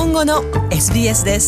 本語の SBS です。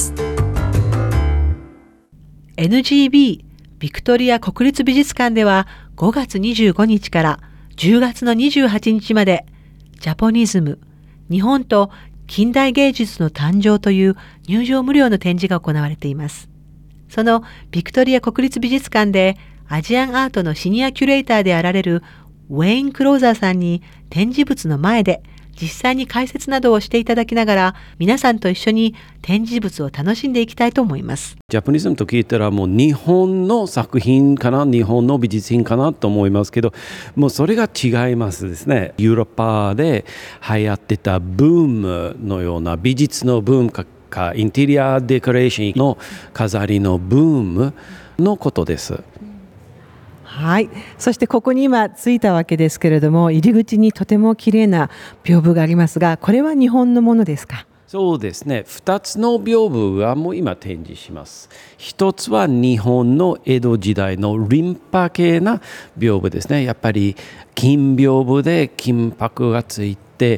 NGV ビクトリア国立美術館では5月25日から10月の28日までジャポニズム、日本と近代芸術の誕生という入場無料の展示が行われています。そのビクトリア国立美術館でアジアンアートのシニアキュレーターであられるウェイン・クローザーさんに展示物の前で実際に解説などをしていただきながら皆さんと一緒に展示物を楽しんでいきたいと思います。 ジャポニズムと聞いたらもう日本の作品かな、日本の美術品かなと思いますけど、もうそれが違いますですね。ヨーロッパで流行ってたブームのような美術のブームかインテリアデコレーションの飾りのブームのことです。 はい、そしてここに今着いたわけですけれども、入り口にとても綺麗な屏風がありますが、これは日本のものですか？ そうですね。2つの屏風がもう今展示します。一つは日本の江戸時代のリンパ系な屏風ですね。やっぱり金屏風で金箔がついて、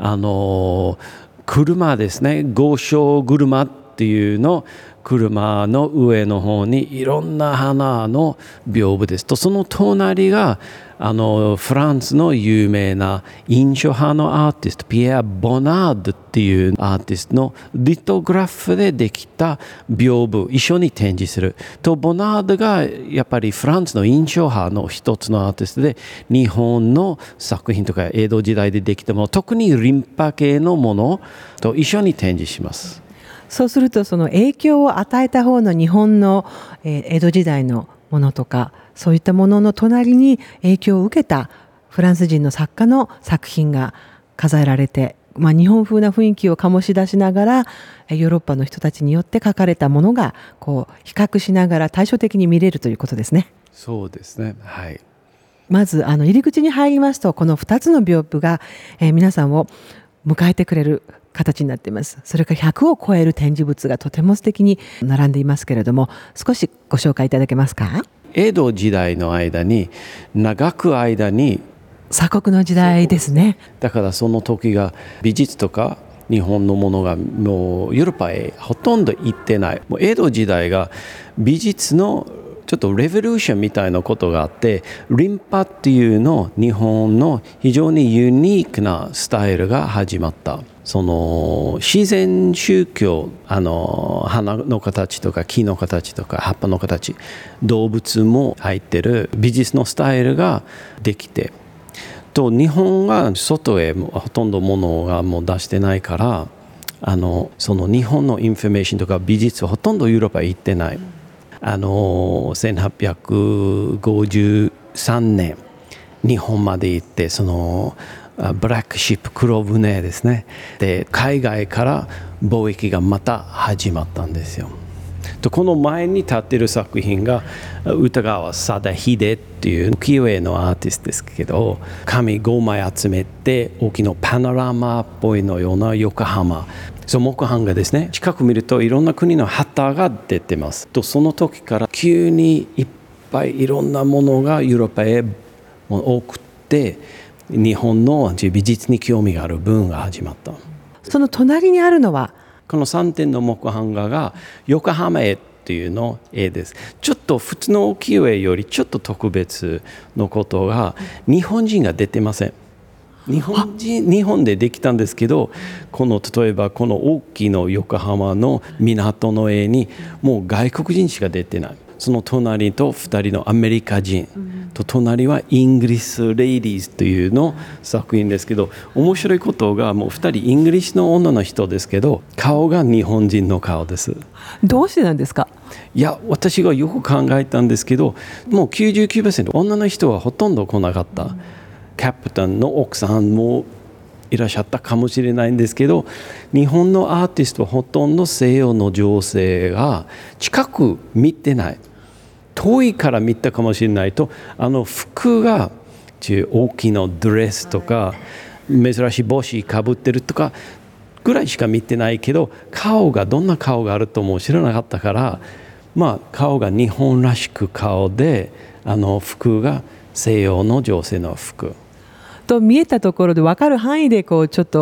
車ですね、豪商車っていうの車の上の方にいろんな花の屏風ですと、その隣がフランスの有名な印象派のアーティストピエール・ボナードっていうアーティストのリトグラフでできた屏風一緒に展示すると、ボナードがやっぱりフランスの印象派の一つのアーティストで、日本の作品とか江戸時代でできたもの、特にリンパ系のものと一緒に展示します。 そうするとその影響を与えた方の日本の江戸時代のものとか、そういったものの隣に影響を受けたフランス人の作家の作品が飾られて、日本風な雰囲気を醸し出しながらヨーロッパの人たちによって描かれたものがこう比較しながら対照的に見れるということですね。 そうですね、はい。 まず入り口に入りますと、この2つの屏風が皆さんを迎えてくれる形になっています。それから100を超える展示物がとても素敵に並んでいますけれども、少しご紹介いただけますか？ 江戸時代の間に長く間に鎖国の時代ですね。 だからその時が美術とか日本のものがもうヨーロッパへほとんど行ってない。もう江戸時代が美術のちょっとレボリューションみたいなことがあって、リンパっていうの日本の非常にユニークなスタイルが始まった。その自然宗教、花の形とか木の形とか葉っぱの形、動物も入ってる美術のスタイルができて、と日本が外へほとんど物がもう出してないから、その日本のインフォメーションとか美術はほとんどヨーロッパへ行ってない。1853年日本まで行って、そのブラックシップ、黒船ですね。で海外から貿易がまた始まったんですよ。とこの前に立っている作品が歌川貞秀っていう浮世絵のアーティストですけど、紙5枚集めて大きなパノラマっぽいのような横浜、その木版がですね、近く見るといろんな国の旗が出てますと、その時から急にいっぱいいろんなものがヨーロッパへ多くて、日本の美術に興味があるブームが始まった。 その隣にあるのはこの3点の木版画が横浜絵っていうの絵です。ちょっと普通の浮世絵よりちょっと特別のことが、日本人が出てません。日本でできたんですけど、例えばこの大きな横浜の港の絵にもう外国人しか出てない。その隣と2人のアメリカ人と、隣はイングリッシュ・レイディーズというの作品ですけど、面白いことがもう2人イングリッシュの女の人ですけど、顔が日本人の顔です。 どうしてなんですか？ いや、私がよく考えたんですけど、もう 99% 女の人はほとんど来なかった。キャプテンの奥さんもいらっしゃったかもしれないんですけど、日本のアーティストはほとんど西洋の女性が近く見てない。遠いから見たかもしれないと、服が大きなドレスとか珍しい帽子かぶってるとかぐらいしか見てないけど、顔がどんな顔があるとも知らなかったから、顔が日本らしく顔で、服が西洋の女性の服と見えたところで分かる範囲でちょっと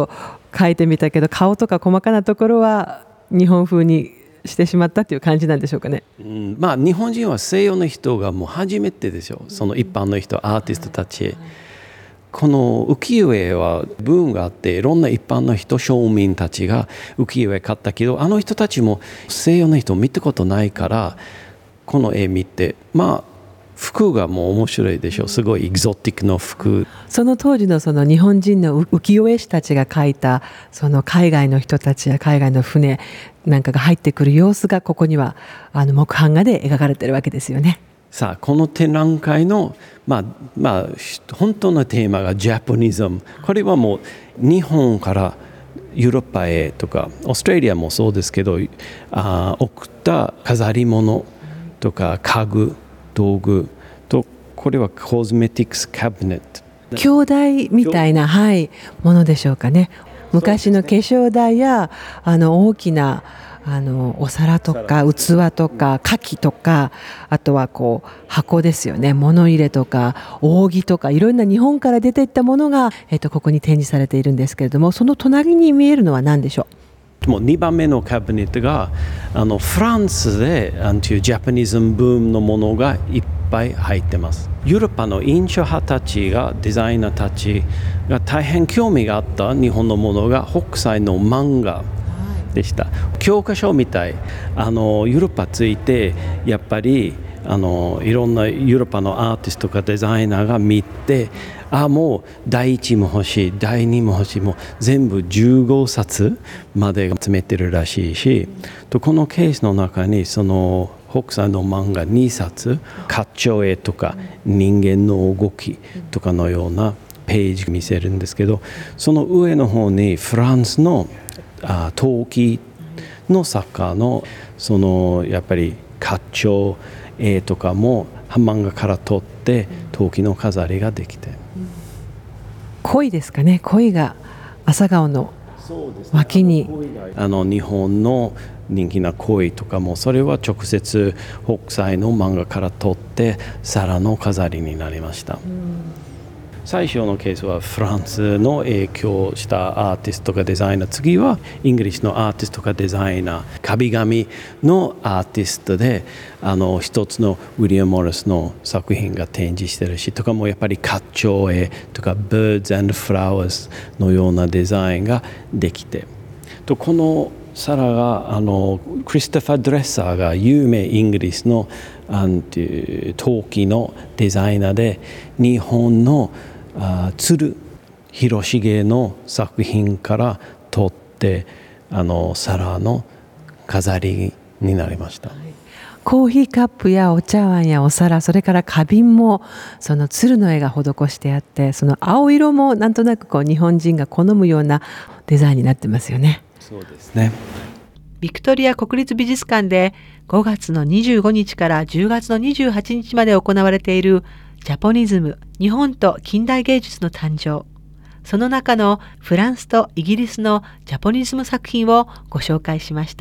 描いてみたけど顔とか細かなところは日本風にしてしまったっていう感じなんでしょうかね。 まあ日本人は西洋の人がもう初めてですよ。その一般の人、アーティストたち。この浮世絵はブームがあって、いろんな一般の人、庶民たちが浮世絵買ったけど、あの人たちも西洋の人を見たことないから、この絵見て、まあ服がもう面白いでしょ。すごいエキゾティックの服。 その当時のその日本人の浮世絵師たちが描いたその海外の人たちや海外の船なんかが入ってくる様子がここには木版画で描かれてるわけですよね。 さあこの展覧会の本当のテーマがジャポニズム。これはもう日本からヨーロッパへとかオーストラリアもそうですけど、送った飾り物とか家具道具と、これはコスメティクスカビネット、 鏡台みたいな、ものでしょうかね。昔の化粧台や大きなお皿とか器とか花器とか、あとはこう箱ですよね。物入れとか扇とかいろんな日本から出ていったものが、ここに展示されているんですけれども、その隣に見えるのは何でしょう。 もう2番目のカビネットがフランスでジャパニズムブームのものがいっぱい入ってます。ヨーロッパの印象派たちが、デザイナーたちが大変興味があった日本のものが北斎の漫画でした。教科書みたい。ヨーロッパついてやっぱりいろんなヨーロッパのアーティストとかデザイナーが見て、もう第1も欲しい、第2も欲しい、もう全部15冊まで詰めてるらしいし、とこのケースの中にその北斎の漫画2冊、花鳥絵とか人間の動きとかのようなページ見せるんですけど、その上の方にフランスの陶器の作家のそのやっぱり花鳥絵とかも漫画から取って陶器の飾りができて、 鯉ですかね。鯉が朝顔の脇に、 日本の人気な鯉とかも、それは直接北斎の漫画から取って皿の飾りになりました。最初のケースはフランスの影響したアーティストかデザイナー、次はイギリスのアーティストかデザイナー、壁紙のアーティストで一つのウィリアム・モリスの作品が展示してるしとかも、やっぱり花鳥絵とか Birds and Flowers のようなデザインができて、とこの皿がクリストファー・ドレッサーが有名イギリスの陶器のデザイナーで、日本の鶴広重の作品から取って皿の飾りになりました。 コーヒーカップやお茶碗やお皿、それから花瓶もその鶴の絵が施してあって、その青色もなんとなくこう日本人が好むようなデザインになってますよね。 そうですね。 ビクトリア国立美術館で5月の25日から10月の28日まで行われているジャポニズム、日本と近代芸術の誕生。その中のフランスとイギリスのジャポニズム作品をご紹介しました。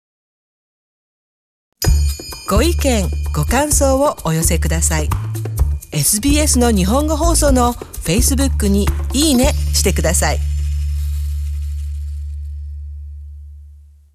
ご意見、ご感想をお寄せください。SBS の日本語放送の Facebook にいいねしてください。